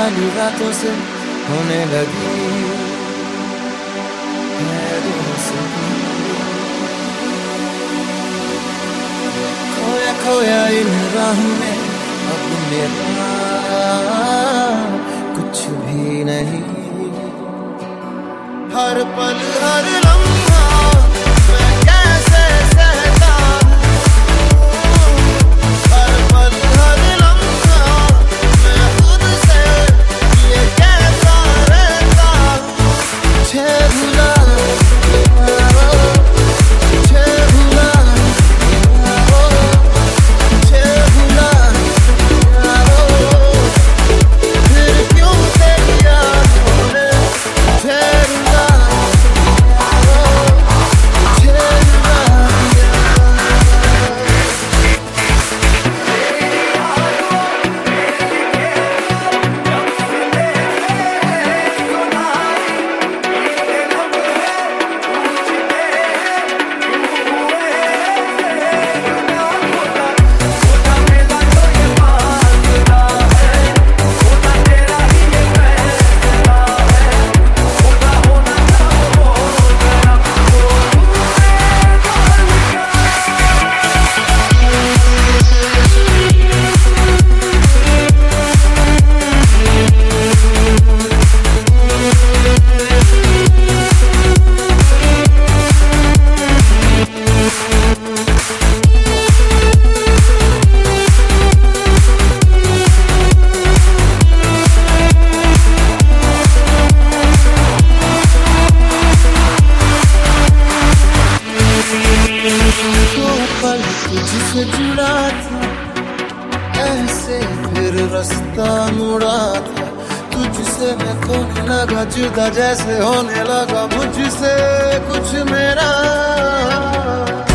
खाली रातों से होने लगी है दोस्ती। खोया खोया इन राहों में अब मेरा कुछ भी नहीं। हर पल हर लम्हा मैं कैसे सहता हूँ। हर पल हर लम्हा मैं खुद से ये कहता रहता हूँ। तुझे भुला तुझे भुला तुझे भुला फिर क्यों तेरी यादों ने तुझे रुला तुझसे जुड़ा था ऐसे फिर रास्ता मुड़ा था। तुझसे मैं खोने लगा जुदा जैसे होने लगा मुझसे कुछ मेरा।